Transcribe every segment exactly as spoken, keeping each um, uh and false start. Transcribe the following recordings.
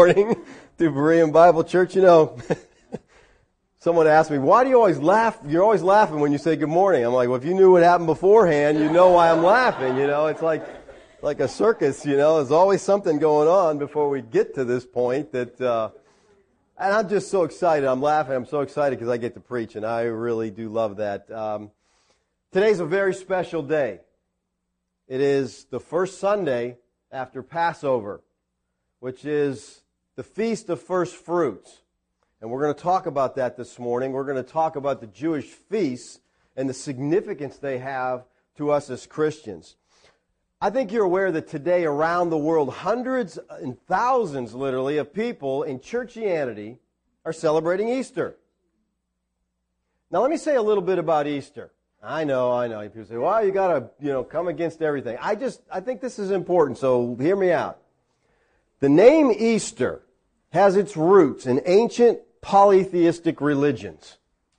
morning to Berean Bible Church. You know, someone asked me, why do you always laugh? You're always laughing when you say good morning. I'm like, well, if you knew what happened beforehand, you know why I'm laughing. You know, it's like like a circus, you know. There's always something going on before we get to this point that, uh, and I'm just so excited. I'm laughing. I'm so excited because I get to preach, and I really do love that. Um, today's a very special day. It is the first Sunday after Passover, which is the Feast of First Fruits. And we're going to talk about that this morning. We're going to talk about the Jewish feasts and the significance they have to us as Christians. I think you're aware that today around the world, hundreds and thousands, literally, of people in churchianity are celebrating Easter. Now, let me say a little bit about Easter. I know, I know. People say, well, you got to, you know, come against everything. I just, I think this is important, so hear me out. The name Easter has its roots in ancient polytheistic religions.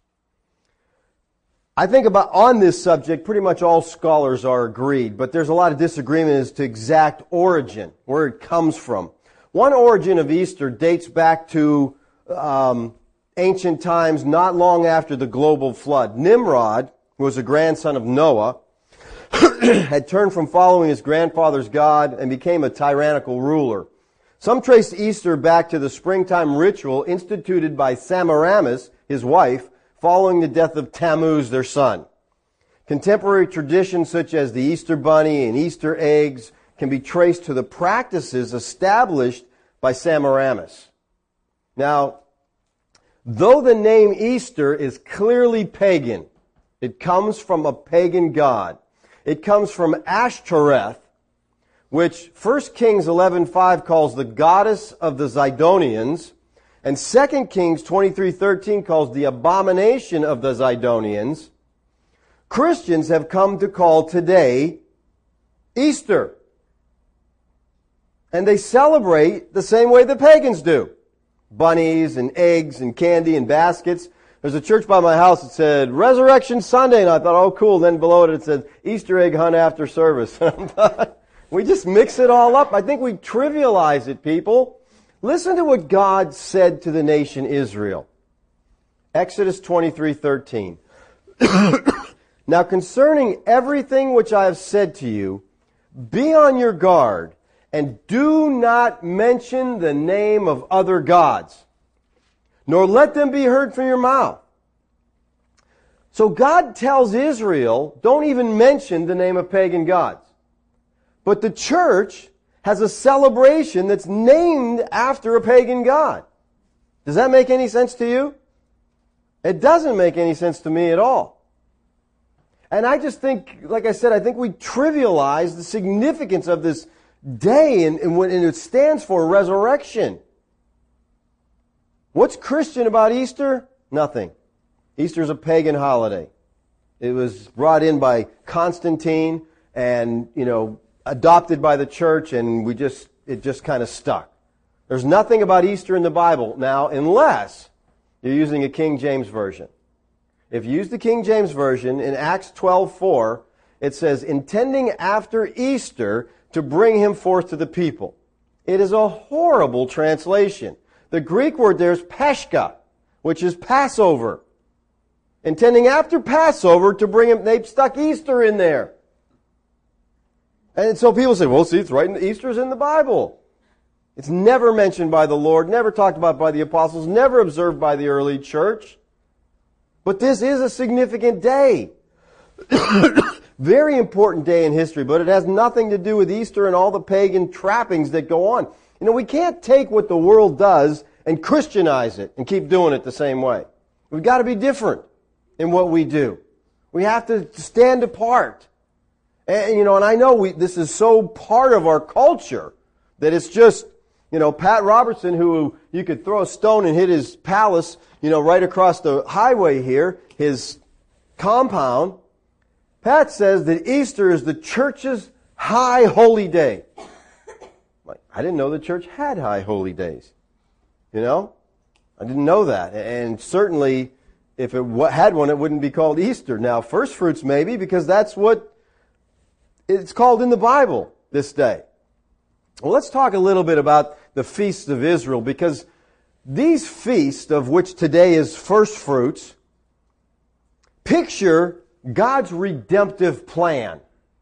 I think about, on this subject, pretty much all scholars are agreed, but there's a lot of disagreement as to exact origin, where it comes from. One origin of Easter dates back to um, ancient times, not long after the global flood. Nimrod, who was a grandson of Noah, had turned from following his grandfather's God and became a tyrannical ruler. Some trace Easter back to the springtime ritual instituted by Semiramis, his wife, following the death of Tammuz, their son. Contemporary traditions such as the Easter bunny and Easter eggs can be traced to the practices established by Semiramis. Now, though the name Easter is clearly pagan, it comes from a pagan god. It comes from Ashtoreth, which First Kings eleven five calls the goddess of the Zidonians, and Second Kings twenty-three thirteen calls the abomination of the Zidonians. Christians have come to call today Easter. And they celebrate the same way the pagans do. Bunnies and eggs and candy and baskets. There's a church by my house that said Resurrection Sunday, and I thought, oh cool. Then below it it said Easter egg hunt after service. We just mix it all up. I think we trivialize it, people. Listen to what God said to the nation Israel. Exodus twenty-three thirteen. Now concerning everything which I have said to you, be on your guard, and do not mention the name of other gods, nor let them be heard from your mouth. So God tells Israel, don't even mention the name of pagan gods. But the church has a celebration that's named after a pagan god. Does that make any sense to you? It doesn't make any sense to me at all. And I just think, like I said, I think we trivialize the significance of this day and, and what and it stands for, resurrection. What's Christian about Easter? Nothing. Easter's a pagan holiday. It was brought in by Constantine and, you know, adopted by the church, and we just it just kind of stuck. There's nothing about Easter in the Bible now, unless you're using a King James Version. If you use the King James Version, in Acts twelve four, it says, intending after Easter to bring him forth to the people. It is a horrible translation. The Greek word there is Peshka, which is Passover. Intending after Passover to bring him, they've stuck Easter in there. And so people say, well, see, it's right in Easter's in the Bible. It's never mentioned by the Lord, never talked about by the apostles, never observed by the early church. But this is a significant day. Very important day in history, but it has nothing to do with Easter and all the pagan trappings that go on. You know, we can't take what the world does and Christianize it and keep doing it the same way. We've got to be different in what we do. We have to stand apart. And, you know, and I know we, this is so part of our culture that it's just, you know, Pat Robertson, who you could throw a stone and hit his palace, you know, right across the highway here, his compound. Pat says that Easter is the church's high holy day. Like, I didn't know the church had high holy days. You know? I didn't know that. And certainly, if it had one, it wouldn't be called Easter. Now, first fruits maybe, because that's what it's called in the Bible this day. Well, let's talk a little bit about the feasts of Israel, because these feasts, of which today is first fruits, picture God's redemptive plan.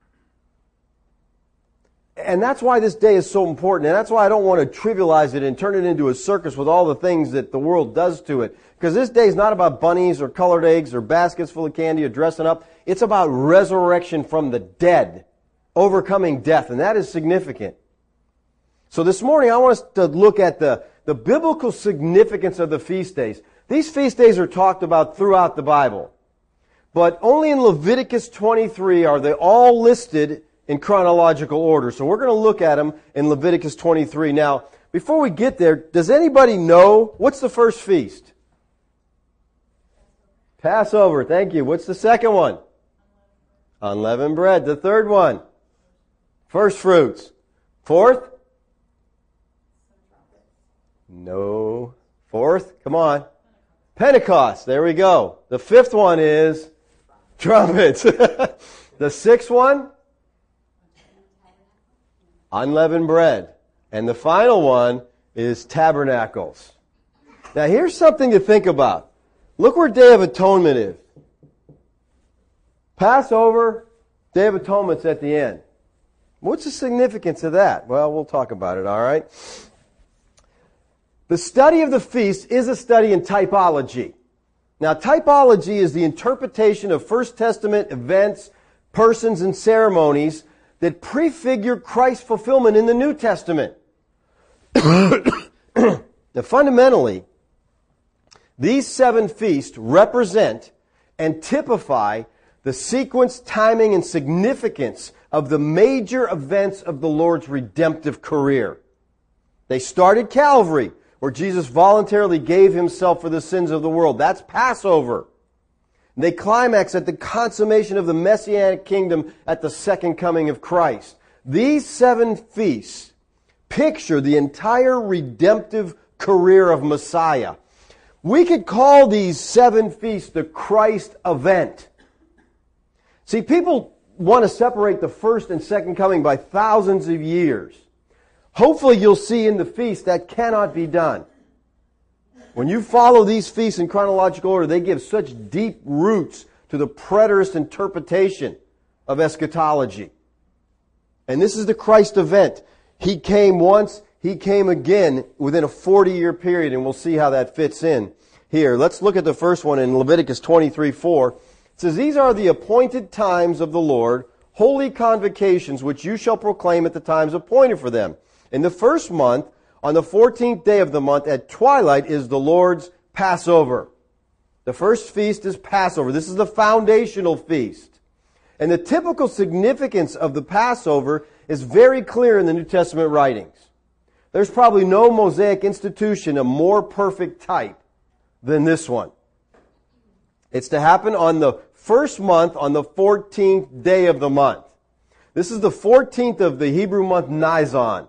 And that's why this day is so important. And that's why I don't want to trivialize it and turn it into a circus with all the things that the world does to it. Because this day is not about bunnies or colored eggs or baskets full of candy or dressing up. It's about resurrection from the dead, overcoming death. And that is significant. So this morning I want us to look at the, the biblical significance of the feast days. These feast days are talked about throughout the Bible. But only in Leviticus twenty-three are they all listed in chronological order. So we're going to look at them in Leviticus twenty-three. Now, before we get there, does anybody know what's the first feast? Passover. Thank you. What's the second one? Unleavened bread. The third one? First fruits. Fourth? No. Fourth? Come on. Pentecost. There we go. The fifth one is trumpets. The sixth one? Unleavened bread. And the final one is tabernacles. Now here's something to think about. Look where Day of Atonement is. Passover, Day of Atonement's at the end. What's the significance of that? Well, we'll talk about it, all right? The study of the feast is a study in typology. Now, typology is the interpretation of First Testament events, persons, and ceremonies that prefigure Christ's fulfillment in the New Testament. Now, fundamentally, these seven feasts represent and typify the sequence, timing, and significance of the major events of the Lord's redemptive career. They start at Calvary, where Jesus voluntarily gave Himself for the sins of the world. That's Passover. They climax at the consummation of the Messianic kingdom at the second coming of Christ. These seven feasts picture the entire redemptive career of Messiah. We could call these seven feasts the Christ event. See, people want to separate the first and second coming by thousands of years. Hopefully you'll see in the feast that cannot be done. When you follow these feasts in chronological order, they give such deep roots to the preterist interpretation of eschatology. And this is the Christ event. He came once, He came again within a forty-year period, and we'll see how that fits in here. Let's look at the first one in Leviticus twenty-three four. It says, "These are the appointed times of the Lord, holy convocations, which you shall proclaim at the times appointed for them. In the first month, on the fourteenth day of the month, at twilight, is the Lord's Passover." The first feast is Passover. This is the foundational feast. And the typical significance of the Passover is very clear in the New Testament writings. There's probably no Mosaic institution a more perfect type than this one. It's to happen on the first month, on the fourteenth day of the month. This is the fourteenth of the Hebrew month Nisan.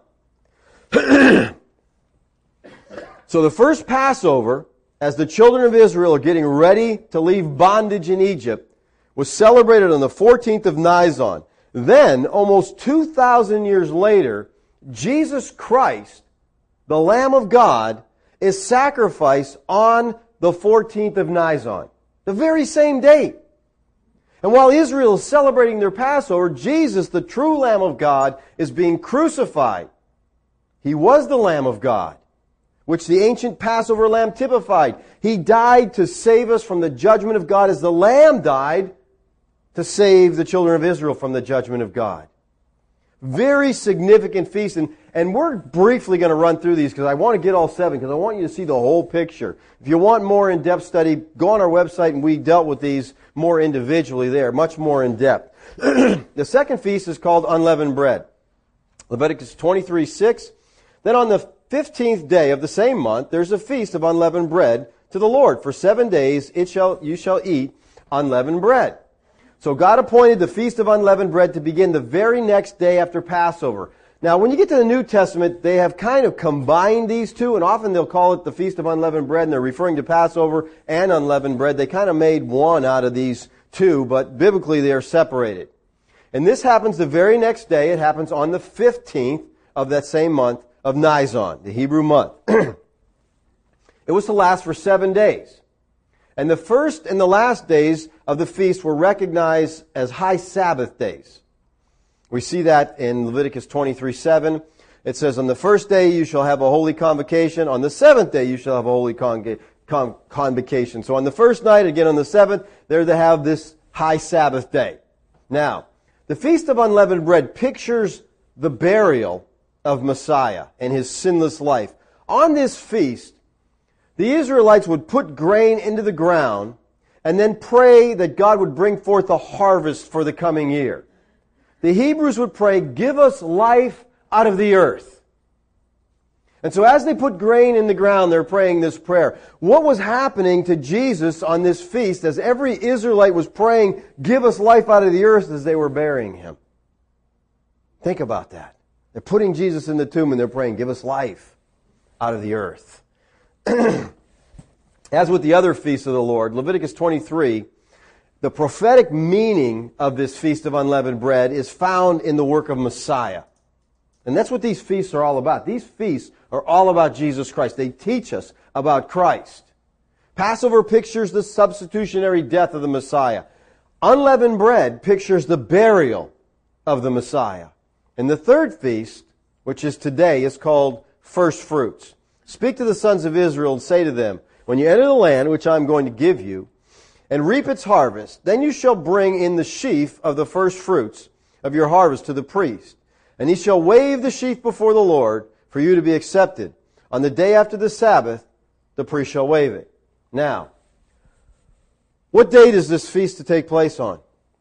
So the first Passover, as the children of Israel are getting ready to leave bondage in Egypt, was celebrated on the fourteenth of Nisan. Then, almost two thousand years later, Jesus Christ, the Lamb of God, is sacrificed on the fourteenth of Nisan. The very same date. And while Israel is celebrating their Passover, Jesus, the true Lamb of God, is being crucified. He was the Lamb of God, which the ancient Passover lamb typified. He died to save us from the judgment of God as the Lamb died to save the children of Israel from the judgment of God. Very significant feast. And, and we're briefly going to run through these because I want to get all seven because I want you to see the whole picture. If you want more in-depth study, go on our website and we dealt with these more individually there, much more in-depth. The second feast is called unleavened bread. Leviticus twenty-three six. Then on the fifteenth day of the same month, there's a feast of unleavened bread to the Lord. For seven days it shall you shall eat unleavened bread. So God appointed the Feast of Unleavened Bread to begin the very next day after Passover. Now, when you get to the New Testament, they have kind of combined these two, and often they'll call it the Feast of Unleavened Bread, and they're referring to Passover and unleavened bread. They kind of made one out of these two, but biblically they are separated. And this happens the very next day. It happens on the fifteenth of that same month of Nisan, the Hebrew month. It was to last for seven days. And the first and the last days of the feast were recognized as high Sabbath days. We see that in Leviticus twenty-three seven. It says, on the first day you shall have a holy convocation. On the seventh day you shall have a holy conga- con- convocation. So on the first night, again on the seventh, they're to have this high Sabbath day. Now, the Feast of Unleavened Bread pictures the burial of Messiah and His sinless life. On this feast, the Israelites would put grain into the ground and then pray that God would bring forth a harvest for the coming year. The Hebrews would pray, give us life out of the earth. And so as they put grain in the ground, they're praying this prayer. What was happening to Jesus on this feast as every Israelite was praying, give us life out of the earth, as they were burying Him? Think about that. They're putting Jesus in the tomb and they're praying, give us life out of the earth. As with the other feasts of the Lord, Leviticus twenty-three, the prophetic meaning of this Feast of Unleavened Bread is found in the work of Messiah. And that's what these feasts are all about. These feasts are all about Jesus Christ. They teach us about Christ. Passover pictures the substitutionary death of the Messiah. Unleavened bread pictures the burial of the Messiah. And the third feast, which is today, is called First Fruits. Speak to the sons of Israel and say to them, when you enter the land which I am going to give you, and reap its harvest, then you shall bring in the sheaf of the first fruits of your harvest to the priest. And he shall wave the sheaf before the Lord for you to be accepted. On the day after the Sabbath, the priest shall wave it. Now, what date is this feast to take place on?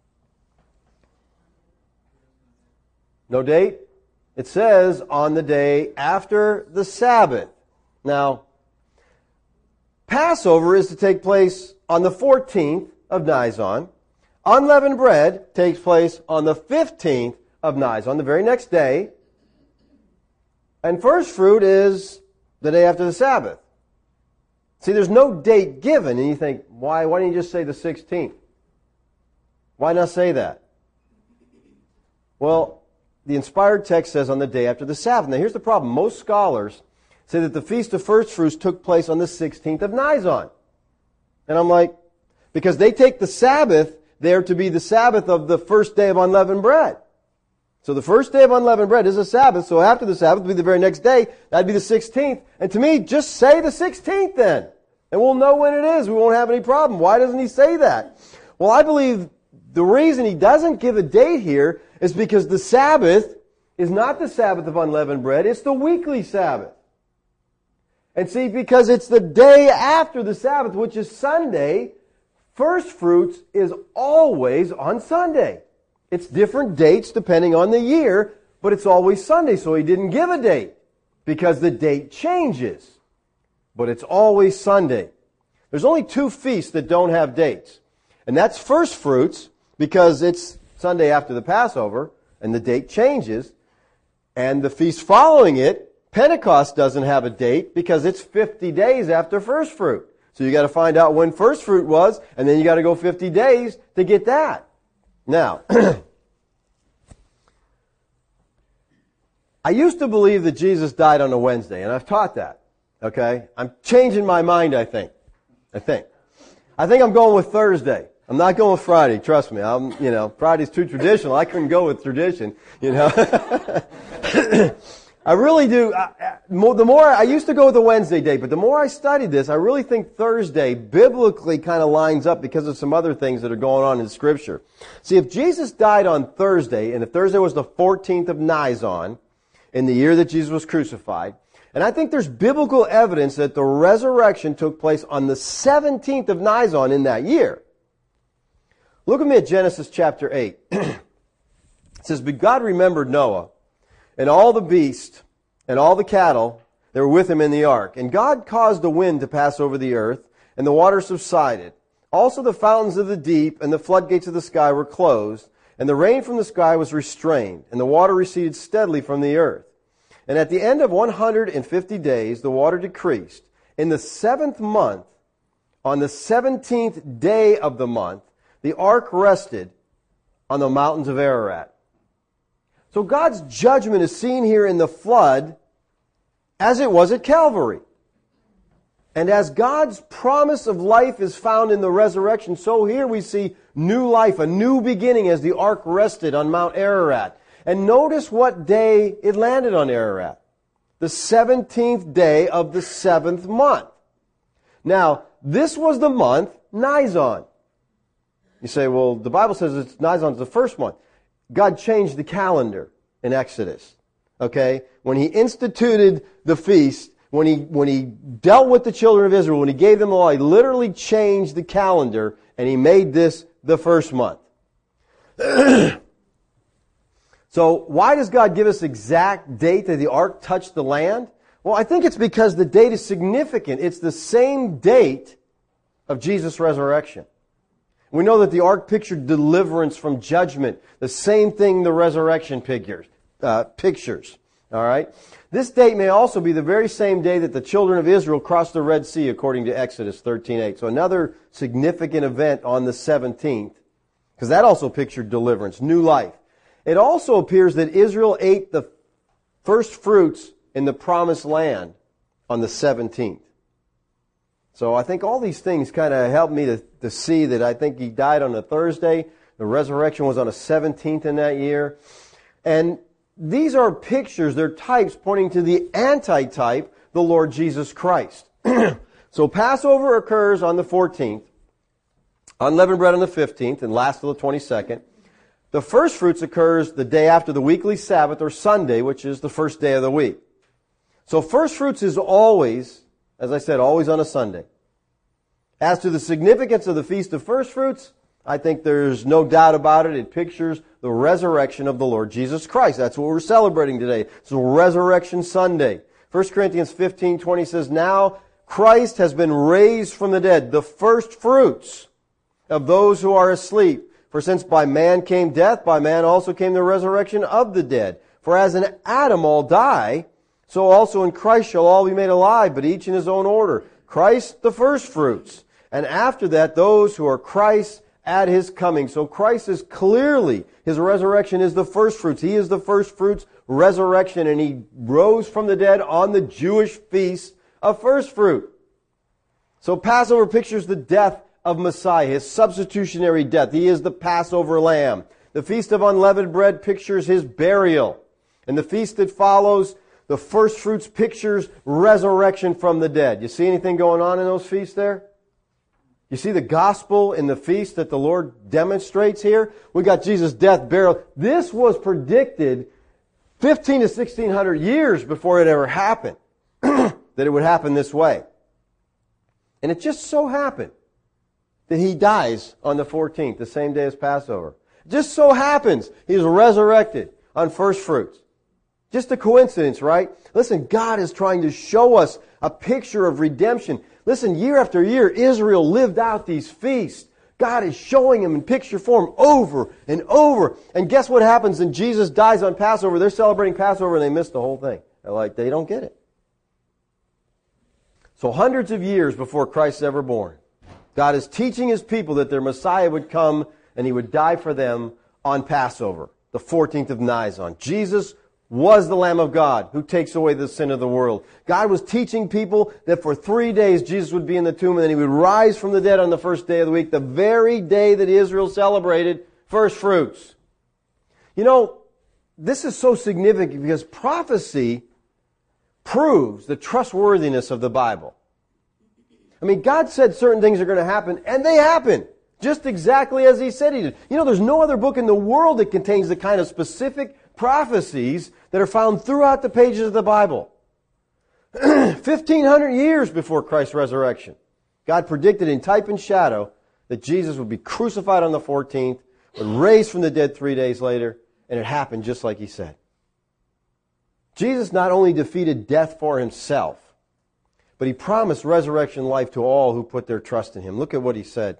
No date? It says on the day after the Sabbath. Now, Passover is to take place on the fourteenth of Nisan. Unleavened bread takes place on the fifteenth of Nisan, the very next day. And first fruit is the day after the Sabbath. See, there's no date given, and you think, why, why didn't you just say the sixteenth? Why not say that? Well, the inspired text says on the day after the Sabbath. Now here's the problem. Most scholars say that the Feast of First Fruits took place on the sixteenth of Nisan. And I'm like, because they take the Sabbath there to be the Sabbath of the first day of unleavened bread. So the first day of unleavened bread is a Sabbath, so after the Sabbath would be the very next day, that'd be the sixteenth. And to me, just say the sixteenth then. And we'll know when it is. We won't have any problem. Why doesn't he say that? Well, I believe the reason he doesn't give a date here is because the Sabbath is not the Sabbath of unleavened bread, it's the weekly Sabbath. And see, because it's the day after the Sabbath, which is Sunday, first fruits is always on Sunday. It's different dates depending on the year, but it's always Sunday, so he didn't give a date because the date changes. But it's always Sunday. There's only two feasts that don't have dates. And that's first fruits because it's Sunday after the Passover and the date changes. And the feast following it, Pentecost, doesn't have a date because it's fifty days after first fruit. So you got to find out when first fruit was, and then you got to go fifty days to get that. Now, I used to believe that Jesus died on a Wednesday, and I've taught that. Okay? I'm changing my mind, I think. I think. I think I'm going with Thursday. I'm not going with Friday, trust me. I'm, you know, Friday's too traditional. I couldn't go with tradition, you know. I really do. I, the more, I used to go with the Wednesday date, but the more I studied this, I really think Thursday biblically kind of lines up because of some other things that are going on in Scripture. See, if Jesus died on Thursday, and if Thursday was the fourteenth of Nisan, in the year that Jesus was crucified, and I think there's biblical evidence that the resurrection took place on the seventeenth of Nisan in that year. Look at me at Genesis chapter eight. It says, but God remembered Noah, and all the beasts, and all the cattle that were with him in the ark. And God caused the wind to pass over the earth, and the water subsided. Also the fountains of the deep and the floodgates of the sky were closed, and the rain from the sky was restrained, and the water receded steadily from the earth. And at the end of one hundred fifty days, the water decreased. In the seventh month, on the seventeenth day of the month, the ark rested on the mountains of Ararat. So God's judgment is seen here in the flood as it was at Calvary. And as God's promise of life is found in the resurrection, so here we see new life, a new beginning as the ark rested on Mount Ararat. And notice what day it landed on Ararat. The seventeenth day of the seventh month. Now, this was the month Nisan. You say, well, the Bible says it's Nisan's the first month. God changed the calendar in Exodus. Okay? When He instituted the feast, when he, when he dealt with the children of Israel, when He gave them the law, He literally changed the calendar and He made this the first month. So why does God give us exact date that the ark touched the land? Well, I think it's because the date is significant. It's the same date of Jesus' resurrection. We know that the ark pictured deliverance from judgment. The same thing the resurrection pictures. Uh, pictures. All right? This date may also be the very same day that the children of Israel crossed the Red Sea, according to Exodus thirteen eight. So another significant event on the seventeenth, because that also pictured deliverance, new life. It also appears that Israel ate the first fruits in the promised land on the seventeenth. So I think all these things kind of help me to, to see that I think He died on a Thursday. The resurrection was on a seventeenth in that year. And these are pictures, they're types pointing to the antitype, the Lord Jesus Christ. So Passover occurs on the fourteenth, unleavened bread on the fifteenth, and last till the twenty-second. The first fruits occurs the day after the weekly Sabbath, or Sunday, which is the first day of the week. So first fruits is always, as I said, always on a Sunday. As to the significance of the Feast of First Fruits, I think there's no doubt about it. It pictures the resurrection of the Lord Jesus Christ. That's what we're celebrating today. It's Resurrection Sunday. First Corinthians fifteen twenty says, now Christ has been raised from the dead, the first fruits of those who are asleep. For since by man came death, by man also came the resurrection of the dead. For as in Adam all die, so also in Christ shall all be made alive, but each in his own order. Christ the first fruits, and after that those who are Christ's at His coming. So Christ is clearly, His resurrection is the first fruits. He is the first fruits resurrection, and He rose from the dead on the Jewish feast of first fruit. So Passover pictures the death of Messiah, His substitutionary death. He is the Passover lamb. The Feast of Unleavened Bread pictures His burial. And the feast that follows, the first fruits, pictures resurrection from the dead. You see anything going on in those feasts there? You see the gospel in the feast that the Lord demonstrates here? We got Jesus' death, burial. This was predicted fifteen to sixteen hundred years before it ever happened, that it would happen this way. And it just so happened that He dies on the fourteenth, the same day as Passover. It just so happens He's resurrected on first fruits. Just a coincidence, right? Listen, God is trying to show us a picture of redemption. Listen, year after year, Israel lived out these feasts. God is showing them in picture form over and over. And guess what happens when Jesus dies on Passover? They're celebrating Passover and they miss the whole thing. They're like, they don't get it. So hundreds of years before Christ's ever born, God is teaching His people that their Messiah would come and He would die for them on Passover, the fourteenth of Nisan. Jesus was the Lamb of God who takes away the sin of the world. God was teaching people that for three days Jesus would be in the tomb and then He would rise from the dead on the first day of the week, the very day that Israel celebrated first fruits. You know, this is so significant because prophecy proves the trustworthiness of the Bible. I mean, God said certain things are going to happen, and they happen. Just exactly as He said He did. You know, there's no other book in the world that contains the kind of specific prophecies that are found throughout the pages of the Bible. fifteen hundred years before Christ's resurrection, God predicted in type and shadow that Jesus would be crucified on the fourteenth, would raise from the dead three days later, and it happened just like He said. Jesus not only defeated death for Himself, but He promised resurrection life to all who put their trust in Him. Look at what He said.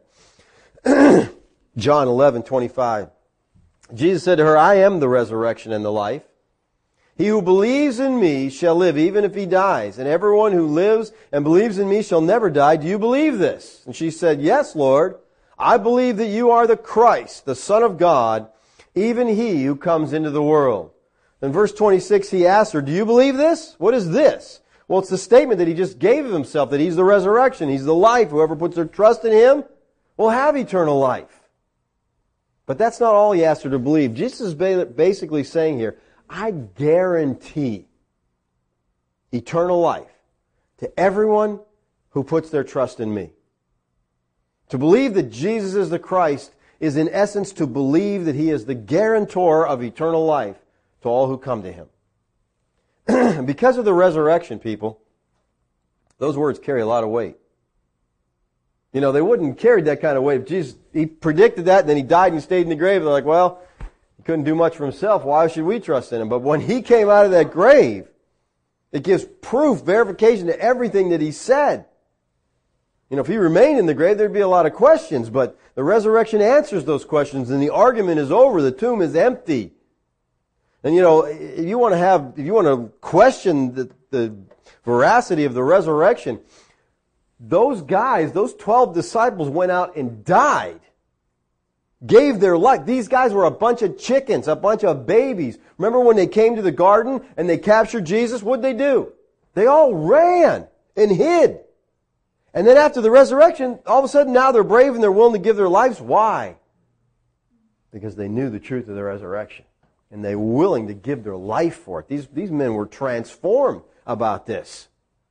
John eleven twenty-five. Jesus said to her, I am the resurrection and the life. He who believes in me shall live even if he dies, and everyone who lives and believes in me shall never die. Do you believe this? And she said, yes, Lord. I believe that you are the Christ, the Son of God, even He who comes into the world. In verse twenty-six, He asked her, do you believe this? What is this? Well, it's the statement that he just gave of himself, that he's the resurrection, he's the life. Whoever puts their trust in him will have eternal life. But that's not all he asked her to believe. Jesus is basically saying here, I guarantee eternal life to everyone who puts their trust in me. To believe that Jesus is the Christ is in essence to believe that he is the guarantor of eternal life to all who come to him. Because of the resurrection, people, those words carry a lot of weight. You know, they wouldn't have carried that kind of weight if Jesus, he predicted that, and then he died and stayed in the grave. They're like, well, he couldn't do much for himself. Why should we trust in him? But when he came out of that grave, it gives proof, verification to everything that he said. You know, if he remained in the grave, there'd be a lot of questions, but the resurrection answers those questions, and the argument is over. The tomb is empty. And you know, if you want to have, if you want to question the, the veracity of the resurrection, those guys, those twelve disciples went out and died. Gave their life. These guys were a bunch of chickens, a bunch of babies. Remember when they came to the garden and they captured Jesus? What'd they do? They all ran and hid. And then after the resurrection, all of a sudden now they're brave and they're willing to give their lives. Why? Because they knew the truth of the resurrection. And they were willing to give their life for it. These, these men were transformed about this.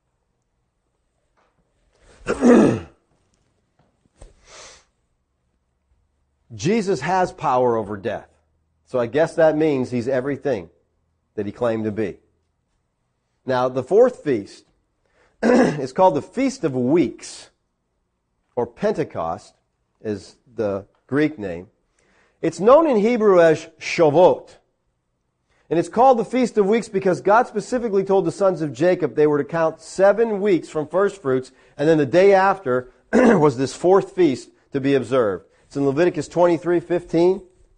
Jesus has power over death. So I guess that means he's everything that he claimed to be. Now, the fourth feast is called the Feast of Weeks, or Pentecost is the Greek name. It's known in Hebrew as Shavuot. And it's called the Feast of Weeks because God specifically told the sons of Jacob they were to count seven weeks from first fruits, and then the day after was this fourth feast to be observed. It's in Leviticus twenty-three fifteen.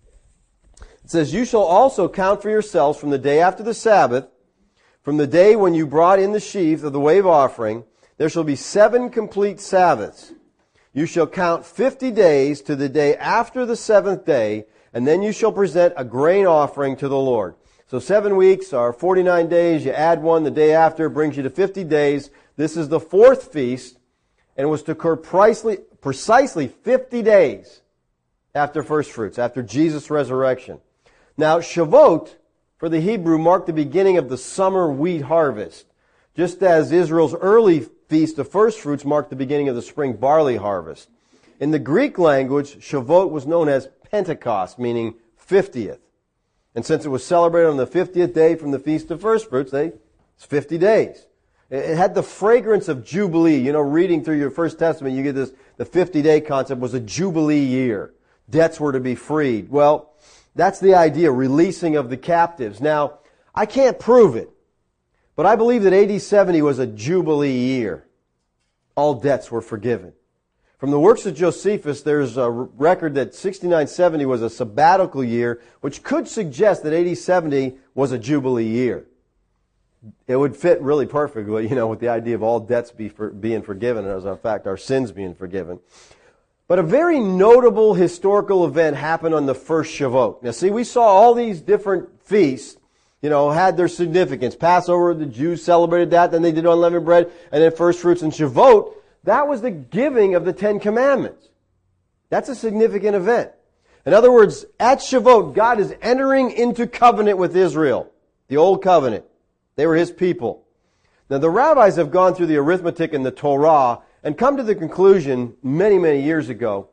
It says, "You shall also count for yourselves from the day after the Sabbath, from the day when you brought in the sheaf of the wave offering, there shall be seven complete Sabbaths. You shall count fifty days to the day after the seventh day, and then you shall present a grain offering to the Lord." So seven weeks are forty-nine days. You add one the day after, brings you to fifty days. This is the fourth feast, and it was to occur precisely, precisely fifty days after first fruits, after Jesus' resurrection. Now, Shavuot, for the Hebrew, marked the beginning of the summer wheat harvest, just as Israel's early feast of first fruits marked the beginning of the spring barley harvest. In the Greek language, Shavuot was known as Pentecost, meaning fiftieth. And since it was celebrated on the fiftieth day from the Feast of First Fruits, they, it's fifty days. It had the fragrance of Jubilee. You know, reading through your First Testament, you get this, the fifty-day concept was a Jubilee year. Debts were to be freed. Well, that's the idea, releasing of the captives. Now, I can't prove it, but I believe that A D seventy was a Jubilee year. All debts were forgiven. From the works of Josephus, there's a record that sixty-nine seventy was a sabbatical year, which could suggest that A D seventy was a Jubilee year. It would fit really perfectly, you know, with the idea of all debts be for, being forgiven, and as a fact, our sins being forgiven. But a very notable historical event happened on the first Shavuot. Now, see, we saw all these different feasts, you know, had their significance. Passover, the Jews celebrated that, then they did unleavened bread, and then first fruits. And Shavuot, that was the giving of the Ten Commandments. That's a significant event. In other words, at Shavuot, God is entering into covenant with Israel, the old covenant. They were His people. Now, the rabbis have gone through the arithmetic in the Torah and come to the conclusion many, many years ago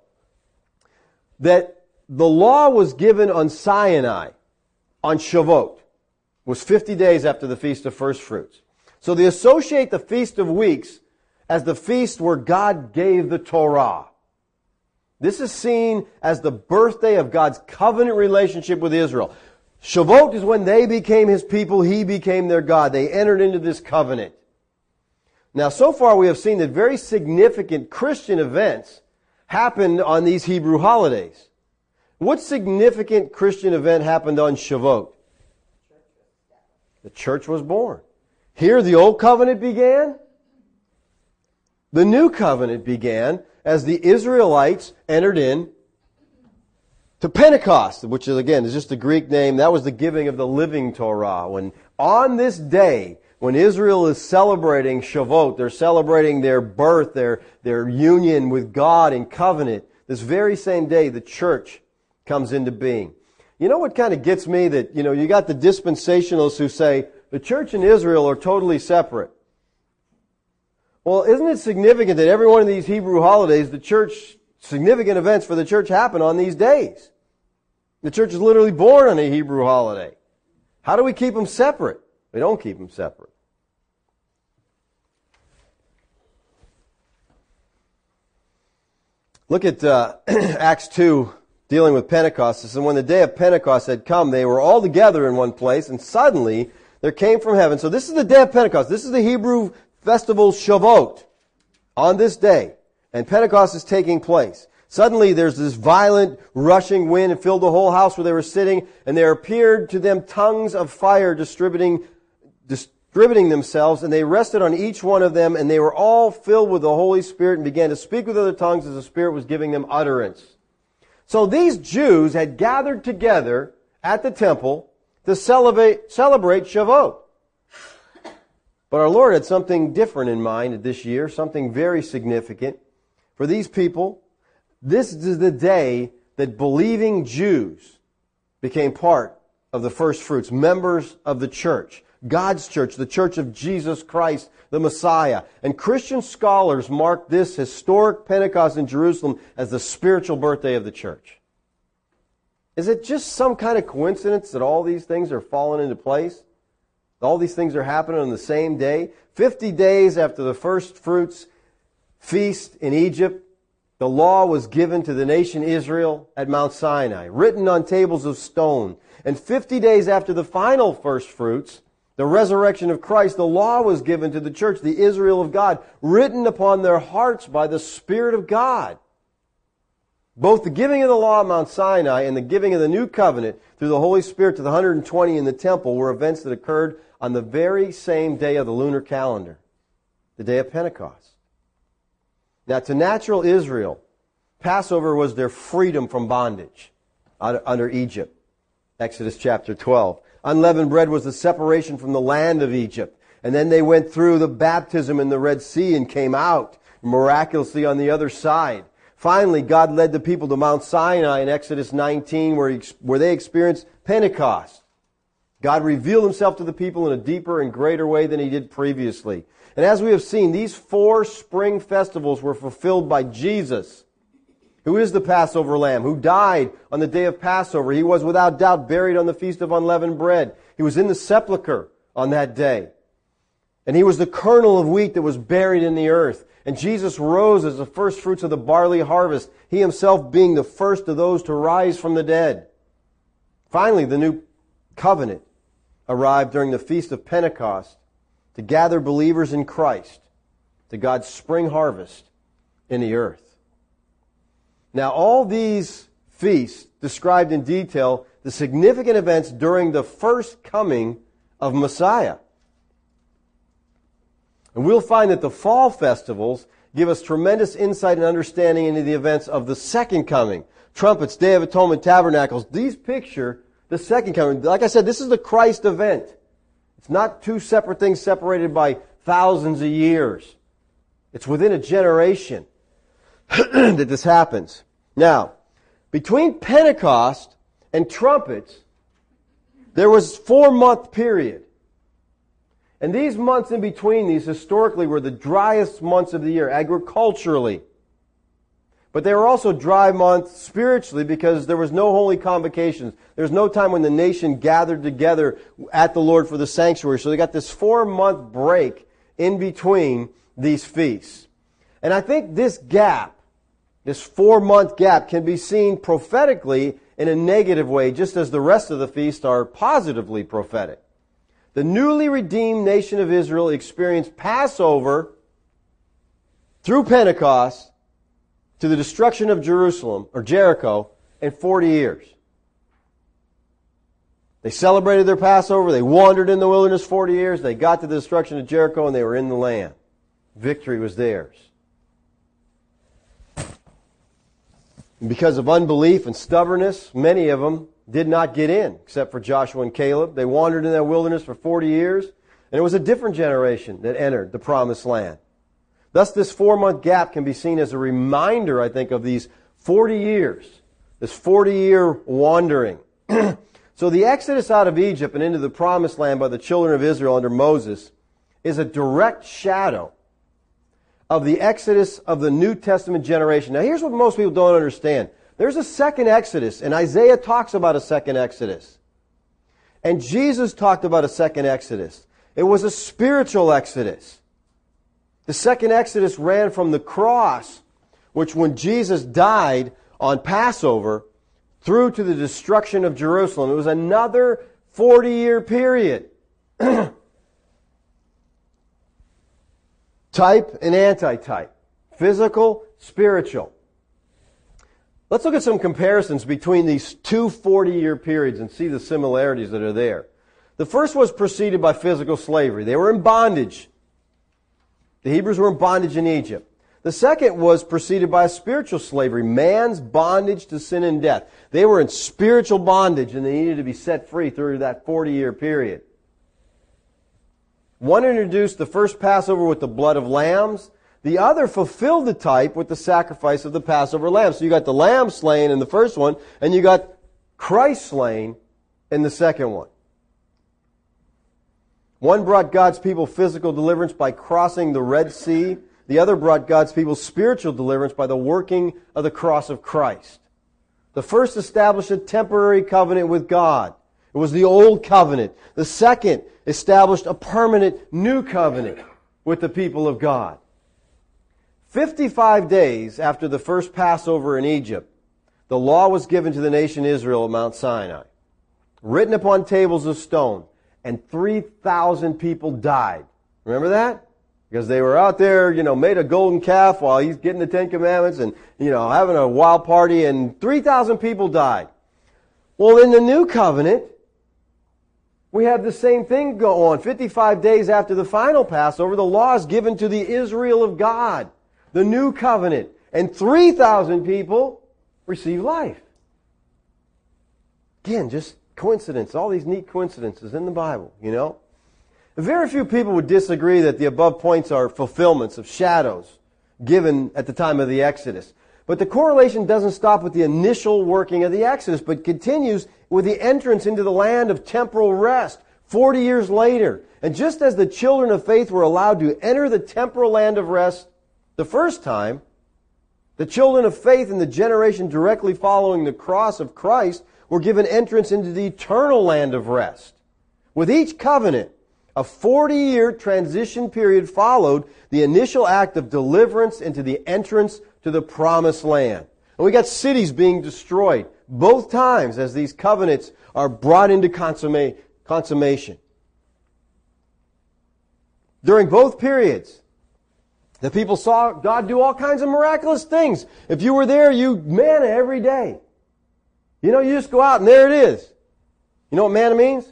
that the law was given on Sinai on Shavuot. It was fifty days after the Feast of First Fruits. So they associate the Feast of Weeks as the feast where God gave the Torah. This is seen as the birthday of God's covenant relationship with Israel. Shavuot is when they became His people, He became their God. They entered into this covenant. Now, so far we have seen that very significant Christian events happened on these Hebrew holidays. What significant Christian event happened on Shavuot? The church was born. Here the old covenant began. The new covenant began as the Israelites entered in to Pentecost, which is, again, is just a Greek name. That was the giving of the living Torah. When on this day, When Israel is celebrating Shavuot, they're celebrating their birth, their, their union with God in covenant, this very same day the church comes into being. You know what kind of gets me? That, you know, you got the dispensationalists who say the church and Israel are totally separate. Well, isn't it significant that every one of these Hebrew holidays, the church, significant events for the church happen on these days? The church is literally born on a Hebrew holiday. How do we keep them separate? We don't keep them separate. Look at uh, Acts two, dealing with Pentecost. It says, when the day of Pentecost had come, they were all together in one place, and suddenly there came from heaven. So this is the day of Pentecost. This is the Hebrew festival Shavuot on this day. And Pentecost is taking place. Suddenly there's this violent rushing wind and filled the whole house where they were sitting, and there appeared to them tongues of fire distributing, distributing themselves, and they rested on each one of them, and they were all filled with the Holy Spirit and began to speak with other tongues as the Spirit was giving them utterance. So these Jews had gathered together at the temple to celebrate, celebrate Shavuot. But our Lord had something different in mind this year, something very significant. For these people, this is the day that believing Jews became part of the first fruits, members of the church, God's church, the church of Jesus Christ, the Messiah. And Christian scholars mark this historic Pentecost in Jerusalem as the spiritual birthday of the church. Is it just some kind of coincidence that all these things are falling into place? All these things are happening on the same day? Fifty days after the first fruits feast in Egypt, the law was given to the nation Israel at Mount Sinai, written on tables of stone. And fifty days after the final first fruits, the resurrection of Christ, the law was given to the church, the Israel of God, written upon their hearts by the Spirit of God. Both the giving of the law at Mount Sinai and the giving of the new covenant through the Holy Spirit to the one hundred twenty in the temple were events that occurred on the very same day of the lunar calendar, the day of Pentecost. Now, to natural Israel, Passover was their freedom from bondage under Egypt. Exodus chapter twelve. Unleavened bread was the separation from the land of Egypt. And then they went through the baptism in the Red Sea and came out miraculously on the other side. Finally, God led the people to Mount Sinai in Exodus nineteen, where, he, where they experienced Pentecost. God revealed Himself to the people in a deeper and greater way than He did previously. And as we have seen, these four spring festivals were fulfilled by Jesus, who is the Passover Lamb, who died on the day of Passover. He was without doubt buried on the Feast of Unleavened Bread. He was in the sepulchre on that day. And He was the kernel of wheat that was buried in the earth. And Jesus rose as the first fruits of the barley harvest, He Himself being the first of those to rise from the dead. Finally, the new covenant arrived during the Feast of Pentecost to gather believers in Christ to God's spring harvest in the earth. Now, all these feasts described in detail the significant events during the first coming of Messiah. And we'll find that the fall festivals give us tremendous insight and understanding into the events of the second coming. Trumpets, Day of Atonement, Tabernacles. These picture the second coming. Like I said, this is the Christ event. It's not two separate things separated by thousands of years. It's within a generation that this happens. Now, between Pentecost and trumpets, there was a four-month period. And these months in between these historically were the driest months of the year, agriculturally. But they were also dry months spiritually because there was no holy convocations. There was no time when the nation gathered together at the Lord for the sanctuary. So they got this four-month break in between these feasts. And I think this gap, this four-month gap, can be seen prophetically in a negative way, just as the rest of the feasts are positively prophetic. The newly redeemed nation of Israel experienced Passover through Pentecost to the destruction of Jerusalem, or Jericho, in forty years. They celebrated their Passover, they wandered in the wilderness forty years, they got to the destruction of Jericho, and they were in the land. Victory was theirs. And because of unbelief and stubbornness, many of them did not get in, except for Joshua and Caleb. They wandered in that wilderness for forty years, And it was a different generation that entered the promised land. Thus, this four-month gap can be seen as a reminder, I think, of these forty years, this forty-year wandering. So the exodus out of Egypt and into the promised land by the children of Israel under Moses is a direct shadow of the exodus of the New Testament generation. Now, here's what most people don't understand. There's a second exodus, and Isaiah talks about a second exodus. And Jesus talked about a second exodus. It was a spiritual exodus. The second exodus ran from the cross, which when Jesus died on Passover, through to the destruction of Jerusalem. It was another forty-year period. Type and antitype. Physical, spiritual. Let's look at some comparisons between these two forty-year periods and see the similarities that are there. The first was preceded by physical slavery. They were in bondage. The Hebrews were in bondage in Egypt. The second was preceded by a spiritual slavery, man's bondage to sin and death. They were in spiritual bondage and they needed to be set free through that forty-year period. One introduced the first Passover with the blood of lambs. The other fulfilled the type with the sacrifice of the Passover lamb. So you got the lamb slain in the first one, and you got Christ slain in the second one. One brought God's people physical deliverance by crossing the Red Sea. The other brought God's people spiritual deliverance by the working of the cross of Christ. The first established a temporary covenant with God. It was the old covenant. The second established a permanent new covenant with the people of God. Fifty-five days after the first Passover in Egypt, the law was given to the nation Israel at Mount Sinai, written upon tables of stone, and three thousand people died. Remember that? Because they were out there, you know, made a golden calf while he's getting the Ten Commandments and, you know, having a wild party, and three thousand people died. Well, in the New Covenant, we have the same thing go on. fifty-five days after the final Passover, the law is given to the Israel of God, the New Covenant, and three thousand people receive life. Again, just coincidence, all these neat coincidences in the Bible, you know. Very few people would disagree that the above points are fulfillments of shadows given at the time of the Exodus. But the correlation doesn't stop with the initial working of the Exodus, but continues with the entrance into the land of temporal rest forty years later. And just as the children of faith were allowed to enter the temporal land of rest the first time, the children of faith in the generation directly following the cross of Christ were given entrance into the eternal land of rest. With each covenant, a forty-year transition period followed the initial act of deliverance into the entrance to the promised land. And we got cities being destroyed both times as these covenants are brought into consummate, consummation. During both periods, the people saw God do all kinds of miraculous things. If you were there, you manna every day. You know, you just go out and there it is. You know what manna means?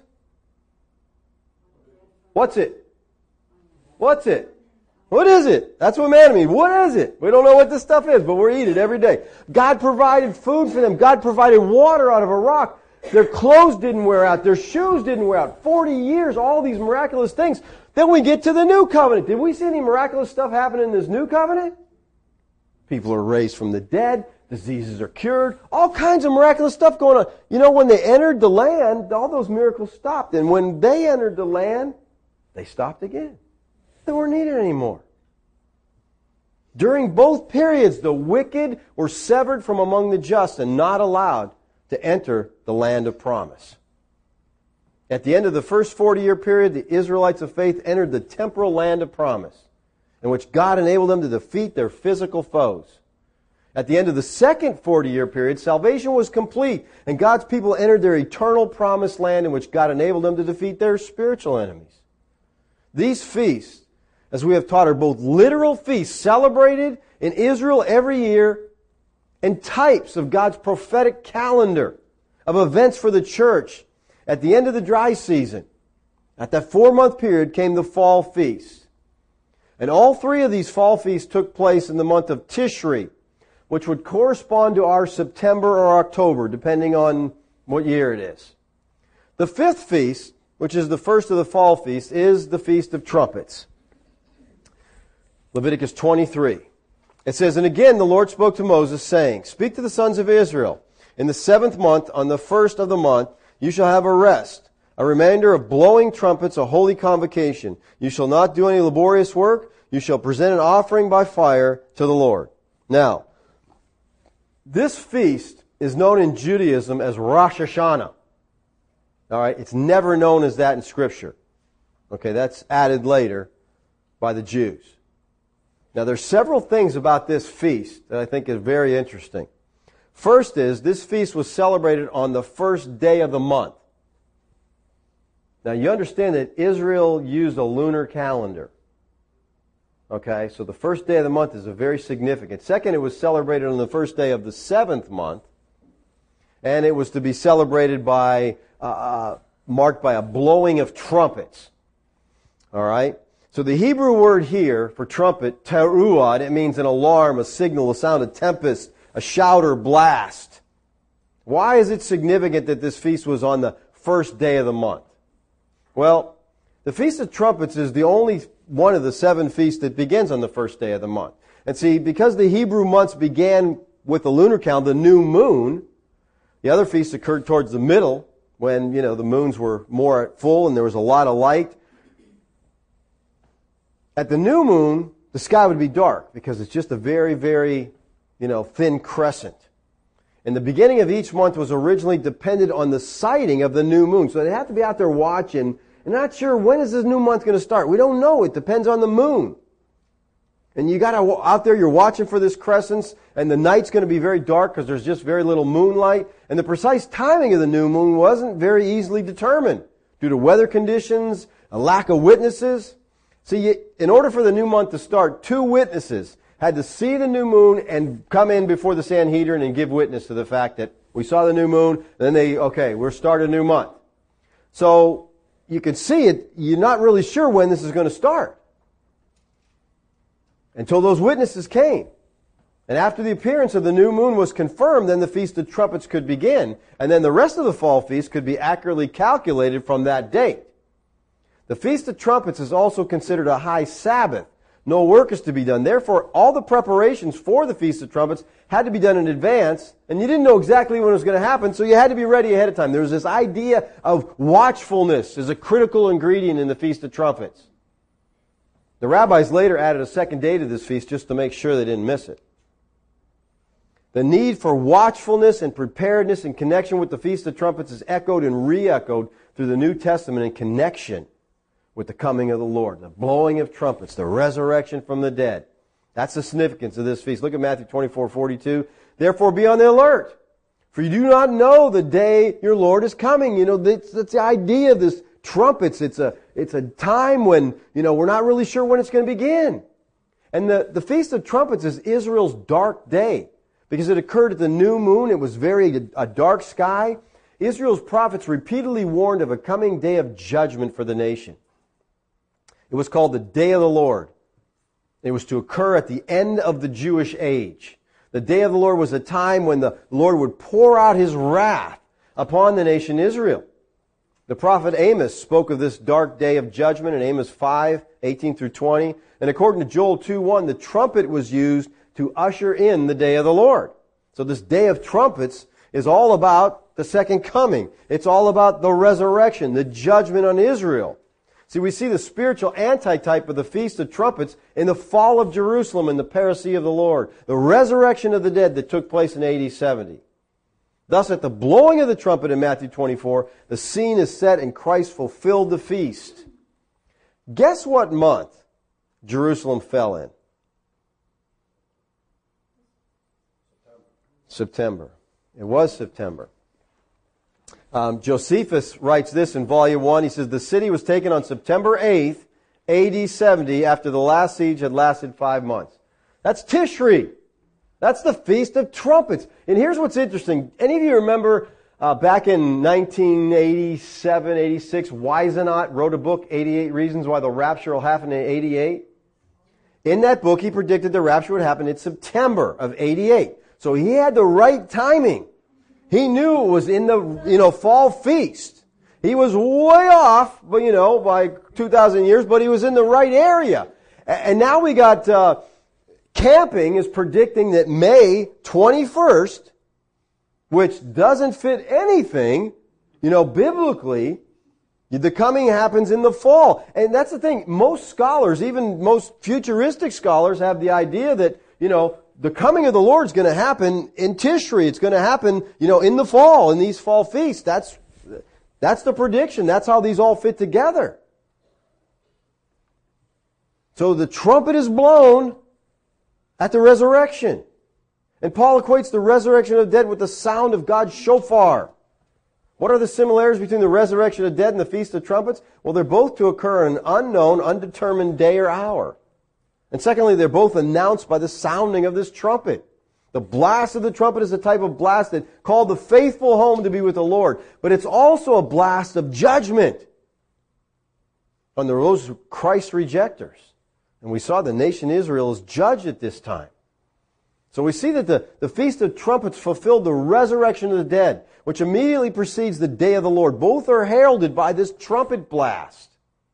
What's it? What's it? What is it? That's what manna means. What is it? We don't know what this stuff is, but we eat it every day. God provided food for them. God provided water out of a rock. Their clothes didn't wear out. Their shoes didn't wear out. Forty years, all these miraculous things. Then we get to the new covenant. Did we see any miraculous stuff happen in this new covenant? People are raised from the dead. Diseases are cured. All kinds of miraculous stuff going on. You know, when they entered the land, all those miracles stopped. And when they entered the land, they stopped again. They weren't needed anymore. During both periods, the wicked were severed from among the just and not allowed to enter the land of promise. At the end of the first forty-year period, the Israelites of faith entered the temporal land of promise, in which God enabled them to defeat their physical foes. At the end of the second forty-year period, salvation was complete, and God's people entered their eternal promised land, in which God enabled them to defeat their spiritual enemies. These feasts, as we have taught, are both literal feasts celebrated in Israel every year and types of God's prophetic calendar of events for the church. At the end of the dry season, at that four-month period, came the fall feast. And all three of these fall feasts took place in the month of Tishri, which would correspond to our September or October, depending on what year it is. The fifth feast which is the first of the fall feasts, is the Feast of Trumpets. Leviticus twenty-three. It says, "And again the Lord spoke to Moses, saying, Speak to the sons of Israel. In the seventh month, on the first of the month, you shall have a rest, a remainder of blowing trumpets, a holy convocation. You shall not do any laborious work. You shall present an offering by fire to the Lord." Now, this feast is known in Judaism as Rosh Hashanah. All right, it's never known as that in Scripture. Okay, that's added later by the Jews. Now, there's several things about this feast that I think is very interesting. First is, this feast was celebrated on the first day of the month. Now, you understand that Israel used a lunar calendar. Okay, so the first day of the month is a very significant. Second, it was celebrated on the first day of the seventh month, and it was to be celebrated by, uh, marked by a blowing of trumpets. All right? So the Hebrew word here for trumpet, teruah, it means an alarm, a signal, a sound, a tempest, a shout or blast. Why is it significant that this feast was on the first day of the month? Well, the Feast of Trumpets is the only one of the seven feasts that begins on the first day of the month. And see, because the Hebrew months began with the lunar calendar, the new moon, the other feasts occurred towards the middle when, you know, the moons were more full and there was a lot of light. At the new moon, the sky would be dark because it's just a very, very, you know, thin crescent. And the beginning of each month was originally dependent on the sighting of the new moon. So they have to be out there watching and not sure when is this new month going to start. We don't know. It depends on the moon. And you got to out there, you're watching for this crescent, and the night's going to be very dark because there's just very little moonlight. And the precise timing of the new moon wasn't very easily determined due to weather conditions, a lack of witnesses. See, in order for the new month to start, two witnesses had to see the new moon and come in before the Sanhedrin and give witness to the fact that we saw the new moon. And then they, okay, we're starting a new month. So you can see it, you're not really sure when this is going to start until those witnesses came. And after the appearance of the new moon was confirmed, then the Feast of Trumpets could begin. And then the rest of the fall feast could be accurately calculated from that date. The Feast of Trumpets is also considered a high Sabbath. No work is to be done. Therefore, all the preparations for the Feast of Trumpets had to be done in advance, and you didn't know exactly when it was going to happen, so you had to be ready ahead of time. There was this idea of watchfulness as a critical ingredient in the Feast of Trumpets. The rabbis later added a second day to this feast just to make sure they didn't miss it. The need for watchfulness and preparedness in connection with the Feast of Trumpets is echoed and re-echoed through the New Testament in connection with the coming of the Lord, the blowing of trumpets, the resurrection from the dead. That's the significance of this feast. Look at Matthew twenty-four forty-two. "Therefore be on the alert, for you do not know the day your Lord is coming." You know, that's, that's the idea of this trumpets. It's a, it's a time when, you know, we're not really sure when it's going to begin. And the, the Feast of Trumpets is Israel's dark day because it occurred at the new moon. It was very a dark sky. Israel's prophets repeatedly warned of a coming day of judgment for the nation. It was called the Day of the Lord. It was to occur at the end of the Jewish age. The Day of the Lord was a time when the Lord would pour out His wrath upon the nation Israel. The prophet Amos spoke of this dark day of judgment in Amos five, eighteen through twenty. And according to Joel two one, the trumpet was used to usher in the Day of the Lord. So this Day of Trumpets is all about the second coming. It's all about the resurrection, the judgment on Israel. See, we see the spiritual antitype of the Feast of Trumpets in the fall of Jerusalem and the parousia of the Lord, the resurrection of the dead that took place in A D seventy. Thus, at the blowing of the trumpet in Matthew twenty-four, the scene is set and Christ fulfilled the feast. Guess what month Jerusalem fell in? September. It was September. Um, Josephus writes this in volume one. He says, "The city was taken on September eighth, A D seventy, after the last siege had lasted five months. That's Tishri. That's the Feast of Trumpets. And here's what's interesting. Any of you remember uh, back in nineteen eighty-seven, eighty-six, Wisenot wrote a book, eighty-eight Reasons Why the Rapture Will Happen in eighty-eight? In that book, he predicted the rapture would happen in September of eighty-eight. So he had the right timing. He knew it was in the, you know, fall feast. He was way off, but you know, by two thousand years, but he was in the right area. And now we got, uh, Camping is predicting that May twenty-first, which doesn't fit anything, you know, biblically, the coming happens in the fall. And that's the thing. Most scholars, even most futuristic scholars, have the idea that, you know, the coming of the Lord is going to happen in Tishri. It's going to happen, you know, in the fall, in these fall feasts. That's, that's the prediction. That's how these all fit together. So the trumpet is blown at the resurrection. And Paul equates the resurrection of the dead with the sound of God's shofar. What are the similarities between the resurrection of the dead and the Feast of Trumpets? Well, they're both to occur in an unknown, undetermined day or hour. And secondly, they're both announced by the sounding of this trumpet. The blast of the trumpet is a type of blast that called the faithful home to be with the Lord. But it's also a blast of judgment on those Christ rejectors. And we saw the nation Israel is judged at this time. So we see that the, the Feast of Trumpets fulfilled the resurrection of the dead, which immediately precedes the day of the Lord. Both are heralded by this trumpet blast.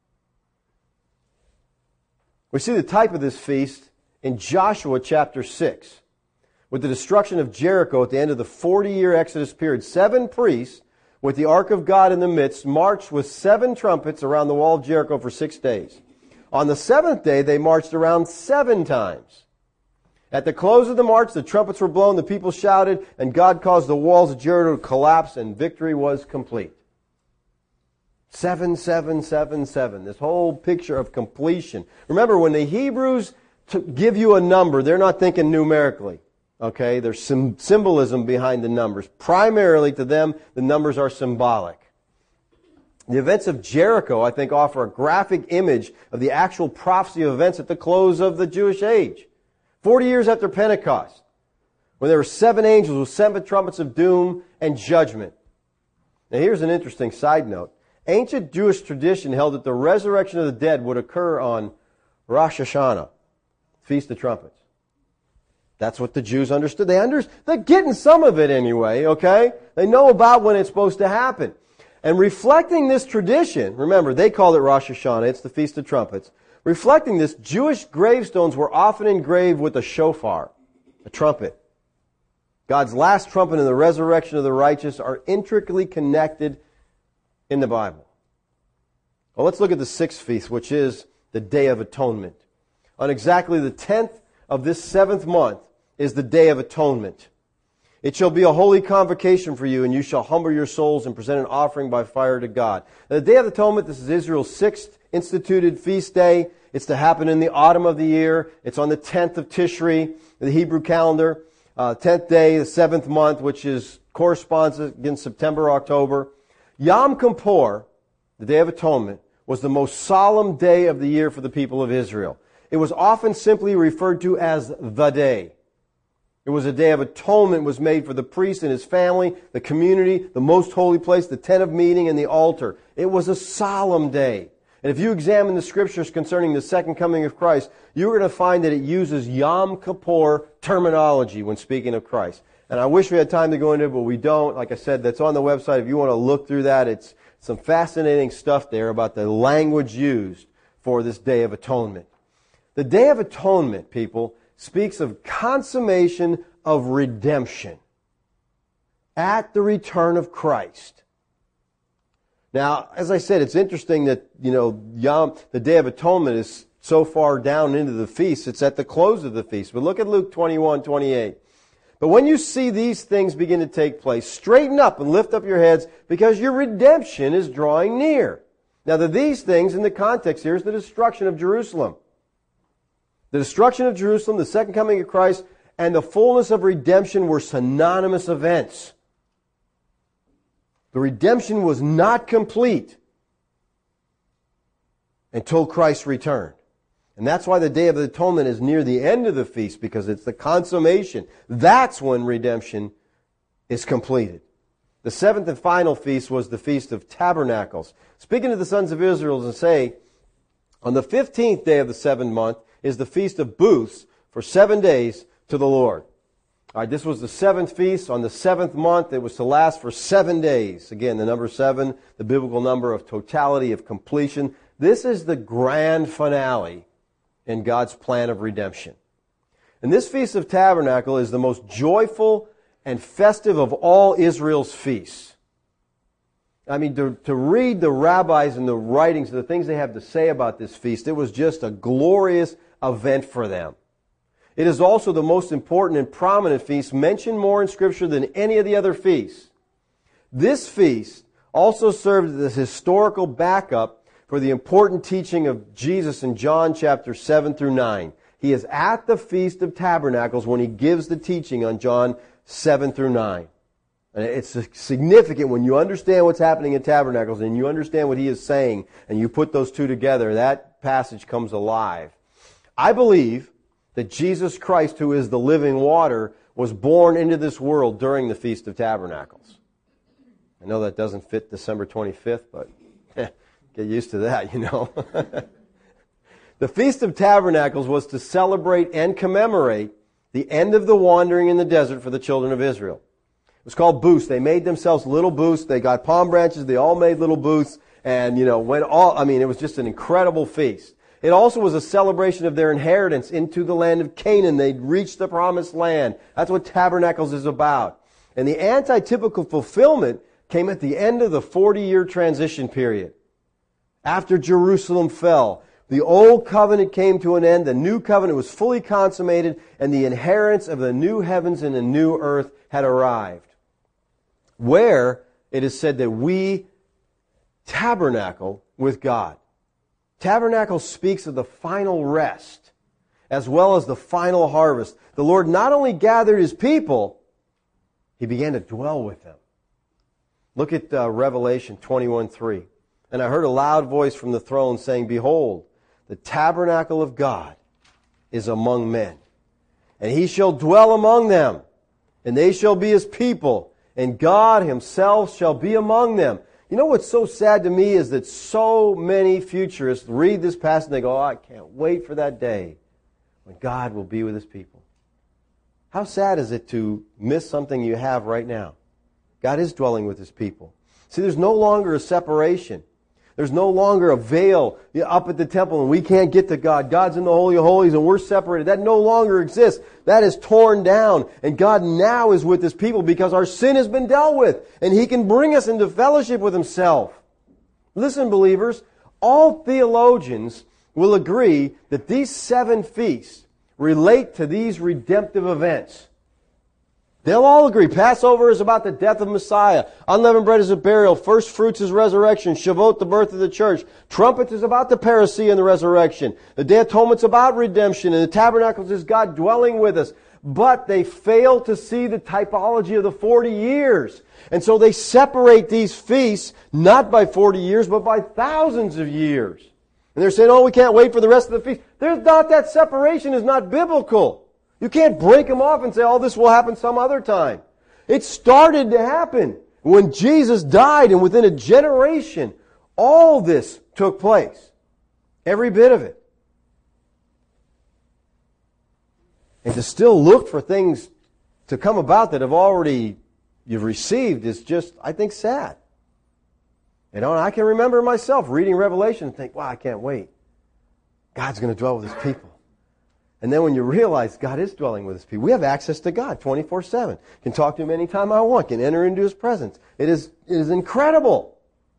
We see the type of this feast in Joshua chapter six. With the destruction of Jericho at the end of the forty-year Exodus period, seven priests, with the Ark of God in the midst, marched with seven trumpets around the wall of Jericho for six days. On the seventh day, they marched around seven times. At the close of the march, the trumpets were blown, the people shouted, and God caused the walls of Jericho to collapse, and victory was complete. Seven, seven, seven, seven. This whole picture of completion. Remember, when the Hebrews t- give you a number, they're not thinking numerically. Okay? There's some symbolism behind the numbers. Primarily to them, the numbers are symbolic. The events of Jericho, I think, offer a graphic image of the actual prophecy of events at the close of the Jewish age. Forty years after Pentecost, when there were seven angels with seven trumpets of doom and judgment. Now here's an interesting side note. Ancient Jewish tradition held that the resurrection of the dead would occur on Rosh Hashanah, Feast of Trumpets. That's what the Jews understood. They under, they're getting some of it anyway, okay? They know about when it's supposed to happen. And reflecting this tradition, remember, they called it Rosh Hashanah, it's the Feast of Trumpets. Reflecting this, Jewish gravestones were often engraved with a shofar, a trumpet. God's last trumpet and the resurrection of the righteous are intricately connected in the Bible. Well, let's look at the sixth feast, which is the Day of Atonement. On exactly the tenth of this seventh month is the Day of Atonement. It shall be a holy convocation for you, and you shall humble your souls and present an offering by fire to God. Now, the Day of Atonement, this is Israel's sixth instituted feast day. It's to happen in the autumn of the year. It's on the tenth of Tishri, the Hebrew calendar. Uh, tenth day, the seventh month, which is corresponds against September, October. Yom Kippur, the Day of Atonement, was the most solemn day of the year for the people of Israel. It was often simply referred to as the day. It was a day of atonement was made for the priest and his family, the community, the most holy place, the tent of meeting, and the altar. It was a solemn day. And if you examine the scriptures concerning the second coming of Christ, you're going to find that it uses Yom Kippur terminology when speaking of Christ. And I wish we had time to go into it, but we don't. Like I said, that's on the website. If you want to look through that, it's some fascinating stuff there about the language used for this Day of Atonement. The Day of Atonement, people, speaks of consummation of redemption at the return of Christ. Now, as I said, it's interesting that, you know, Yom, the Day of Atonement is so far down into the feast. It's at the close of the feast. But look at Luke twenty-one twenty-eight. But when you see these things begin to take place, straighten up and lift up your heads, because your redemption is drawing near. Now, the these things in the context here is the destruction of Jerusalem. The destruction of Jerusalem, the second coming of Christ, and the fullness of redemption were synonymous events. The redemption was not complete until Christ returned. And that's why the Day of the Atonement is near the end of the feast, because it's the consummation. That's when redemption is completed. The seventh and final feast was the Feast of Tabernacles. Speaking to the sons of Israel and say, on the fifteenth day of the seventh month is the Feast of Booths for seven days to the Lord. All right, this was the seventh feast on the seventh month. It was to last for seven days. Again, the number seven, the biblical number of totality, of completion. This is the grand finale in God's plan of redemption. And this Feast of Tabernacle is the most joyful and festive of all Israel's feasts. I mean, to, to read the rabbis and the writings, the things they have to say about this feast, it was just a glorious event for them. It is also the most important and prominent feast, mentioned more in Scripture than any of the other feasts. This feast also served as historical backup for the important teaching of Jesus in John chapter seven through nine. He is at the Feast of Tabernacles when he gives the teaching on John seven through nine. And it's significant when you understand what's happening in Tabernacles and you understand what he is saying and you put those two together, that passage comes alive. I believe that Jesus Christ, who is the living water, was born into this world during the Feast of Tabernacles. I know that doesn't fit December twenty-fifth, but get used to that, you know. The Feast of Tabernacles was to celebrate and commemorate the end of the wandering in the desert for the children of Israel. It was called booths. They made themselves little booths. They got palm branches. They all made little booths. And, you know, went all, I mean, it was just an incredible feast. It also was a celebration of their inheritance into the land of Canaan. They'd reached the promised land. That's what Tabernacles is about. And the antitypical fulfillment came at the end of the forty-year transition period. After Jerusalem fell, the old covenant came to an end, the new covenant was fully consummated, and the inheritance of the new heavens and the new earth had arrived. Where it is said that we tabernacle with God. Tabernacle speaks of the final rest as well as the final harvest. The Lord not only gathered His people, He began to dwell with them. Look at uh, Revelation twenty-one three. And I heard a loud voice from the throne saying, Behold, the tabernacle of God is among men, and He shall dwell among them, and they shall be His people, and God Himself shall be among them. You know what's so sad to me is that so many futurists read this passage and they go, oh, I can't wait for that day when God will be with His people. How sad is it to miss something you have right now? God is dwelling with His people. See, there's no longer a separation. There's no longer a veil up at the temple and we can't get to God. God's in the Holy of Holies and we're separated. That no longer exists. That is torn down. And God now is with His people because our sin has been dealt with. And He can bring us into fellowship with Himself. Listen, believers, all theologians will agree that these seven feasts relate to these redemptive events. They'll all agree. Passover is about the death of Messiah. Unleavened bread is a burial. First fruits is resurrection. Shavuot, the birth of the church. Trumpets is about the parousia and the resurrection. The Day of Atonement's about redemption. And the Tabernacles is God dwelling with us. But they fail to see the typology of the forty years. And so they separate these feasts not by forty years, but by thousands of years. And they're saying, oh, we can't wait for the rest of the feast. There's not, that separation is not biblical. You can't break them off and say, oh, this will happen some other time. It started to happen when Jesus died, and within a generation, all this took place. Every bit of it. And to still look for things to come about that have already you've received is just, I think, sad. You know, and I can remember myself reading Revelation and think, wow, I can't wait. God's going to dwell with His people. And then when you realize God is dwelling with His people, we have access to God twenty-four seven. Can talk to Him anytime I want. Can enter into His presence. It is, it is incredible.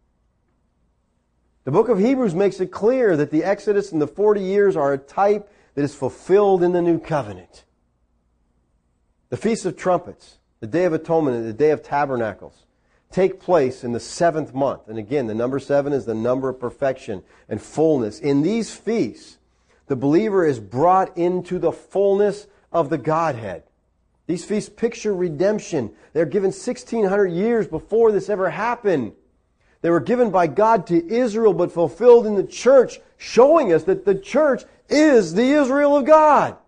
The book of Hebrews makes it clear that the Exodus and the forty years are a type that is fulfilled in the new covenant. The Feast of Trumpets, the Day of Atonement, and the Day of Tabernacles take place in the seventh month. And again, the number seven is the number of perfection and fullness. In these feasts, the believer is brought into the fullness of the Godhead. These feasts picture redemption. They're given sixteen hundred years before this ever happened. They were given by God to Israel, but fulfilled in the church, showing us that the church is the Israel of God.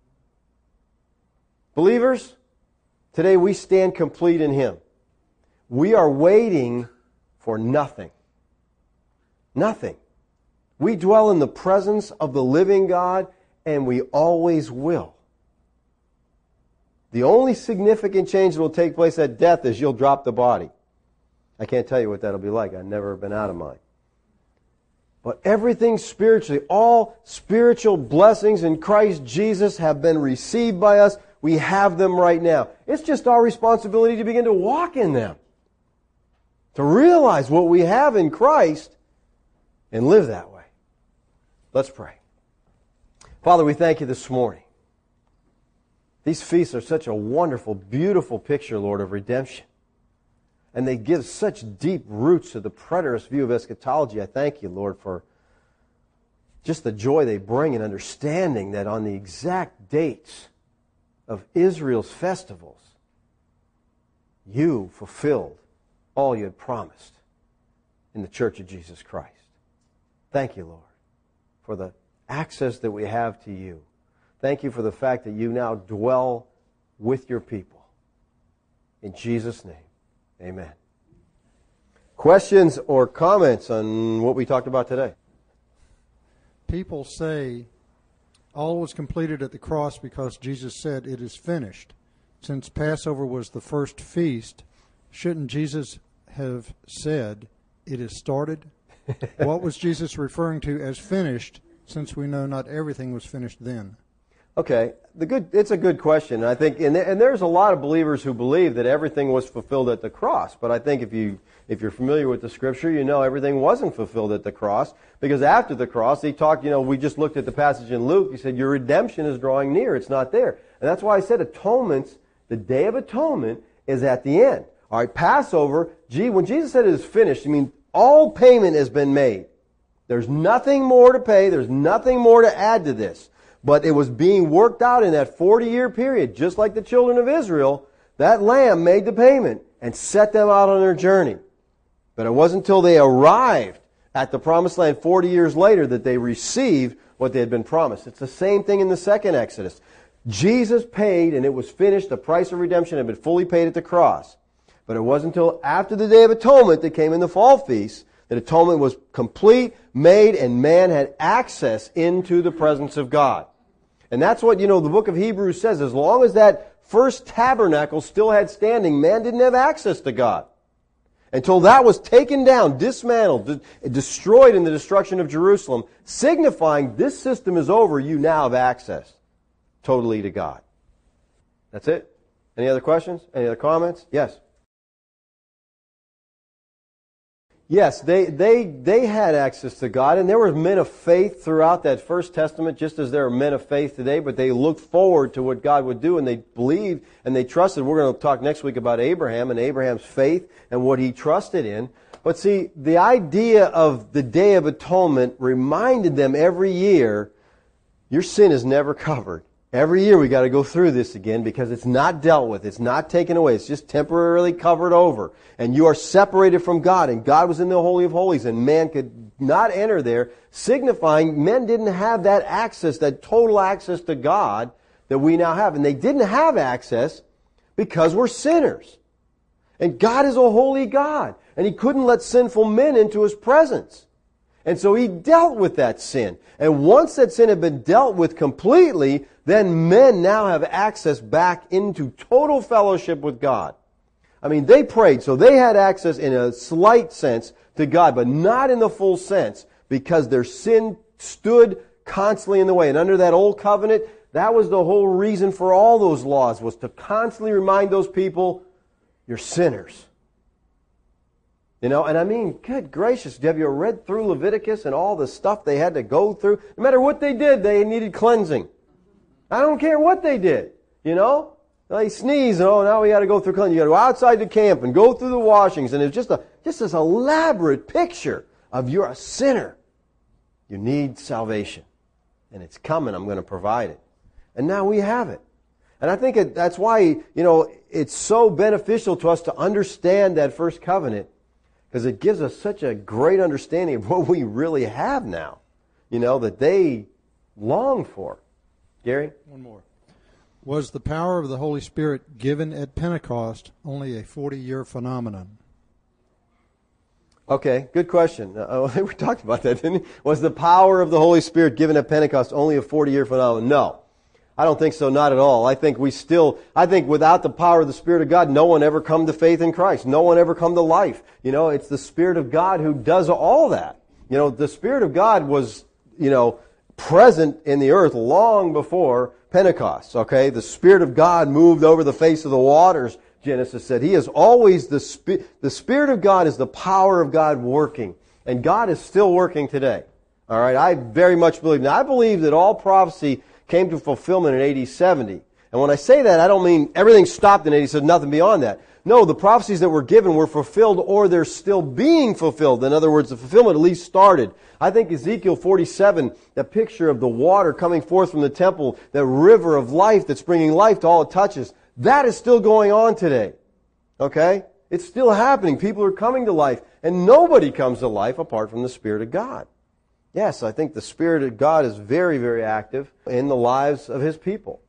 Believers, today we stand complete in Him. We are waiting for nothing. Nothing. We dwell in the presence of the living God, and we always will. The only significant change that will take place at death is you'll drop the body. I can't tell you what that'll be like. I've never been out of mine. But everything spiritually, all spiritual blessings in Christ Jesus have been received by us. We have them right now. It's just our responsibility to begin to walk in them. To realize what we have in Christ and live that way. Let's pray. Father, we thank you this morning. These feasts are such a wonderful, beautiful picture, Lord, of redemption. And they give such deep roots to the preterist view of eschatology. I thank you, Lord, for just the joy they bring in understanding that on the exact dates of Israel's festivals, you fulfilled all you had promised in the Church of Jesus Christ. Thank you, Lord, for the access that we have to you. Thank you for the fact that you now dwell with your people. In Jesus' name, amen. Questions or comments on what we talked about today? People say all was completed at the cross because Jesus said it is finished. Since Passover was the first feast, shouldn't Jesus have said it is started? What was Jesus referring to as finished, since we know not everything was finished then? Okay, the good, it's a good question. I think, and, and there's a lot of believers who believe that everything was fulfilled at the cross. But I think if you, if you're familiar with the Scripture, you know everything wasn't fulfilled at the cross, because after the cross, he talked. You know, we just looked at the passage in Luke. He said, "Your redemption is drawing near; it's not there." And that's why I said atonements. The Day of Atonement is at the end. All right, Passover. Gee, when Jesus said it is finished, I mean all payment has been made. There's nothing more to pay. There's nothing more to add to this. But it was being worked out in that forty-year period, just like the children of Israel. That lamb made the payment and set them out on their journey. But it wasn't until they arrived at the promised land forty years later that they received what they had been promised. It's the same thing in the second Exodus. Jesus paid, and it was finished. The price of redemption had been fully paid at the cross. But it wasn't until after the Day of Atonement that came in the fall feast that atonement was complete, made, and man had access into the presence of God. And that's what, you know, the book of Hebrews says. As long as that first tabernacle still had standing, man didn't have access to God. Until that was taken down, dismantled, de- destroyed in the destruction of Jerusalem, signifying this system is over, you now have access totally to God. That's it. Any other questions? Any other comments? Yes. Yes, they, they, they had access to God, and there were men of faith throughout that First Testament, just as there are men of faith today, but they looked forward to what God would do, and they believed and they trusted. We're going to talk next week about Abraham and Abraham's faith and what he trusted in. But see, the idea of the Day of Atonement reminded them every year, your sin is never covered. Every year we got to go through this again because it's not dealt with. It's not taken away. It's just temporarily covered over. And you are separated from God. And God was in the Holy of Holies and man could not enter there, signifying men didn't have that access, that total access to God that we now have. And they didn't have access because we're sinners. And God is a holy God. And He couldn't let sinful men into His presence. And so He dealt with that sin. And once that sin had been dealt with completely, then men now have access back into total fellowship with God. I mean, they prayed, so they had access in a slight sense to God, but not in the full sense, because their sin stood constantly in the way. And under that old covenant, that was the whole reason for all those laws, was to constantly remind those people, you're sinners. You know, and I mean, good gracious, have you read through Leviticus and all the stuff they had to go through? No matter what they did, they needed cleansing. I don't care what they did, you know? They sneeze, and oh, now we got to go through cleansing. You got to go outside the camp and go through the washings, and it's just a just this elaborate picture of you're a sinner. You need salvation, and it's coming. I'm going to provide it, and now we have it. And I think it, that's why, you know, it's so beneficial to us to understand that first covenant, because it gives us such a great understanding of what we really have now, you know, that they long for. Gary? One more. Was the power of the Holy Spirit given at Pentecost only a forty-year phenomenon? Okay, good question. Uh, we talked about that, didn't we? Was the power of the Holy Spirit given at Pentecost only a forty-year phenomenon? No. I don't think so, not at all. I think we still, I think without the power of the Spirit of God, no one ever come to faith in Christ. No one ever come to life. You know, it's the Spirit of God who does all that. You know, the Spirit of God was, you know, present in the earth long before Pentecost, okay? The Spirit of God moved over the face of the waters, Genesis said. He is always the Spirit. The Spirit of God is the power of God working. And God is still working today. All right? I very much believe. Now, I believe that all prophecy came to fulfillment in A D seventy. And when I say that, I don't mean everything stopped in A D seventy, nothing beyond that. No, the prophecies that were given were fulfilled or they're still being fulfilled. In other words, the fulfillment at least started. I think Ezekiel forty-seven, that picture of the water coming forth from the temple, that river of life that's bringing life to all it touches, that is still going on today. Okay? It's still happening. People are coming to life. And nobody comes to life apart from the Spirit of God. Yes, I think the Spirit of God is very, very active in the lives of His people.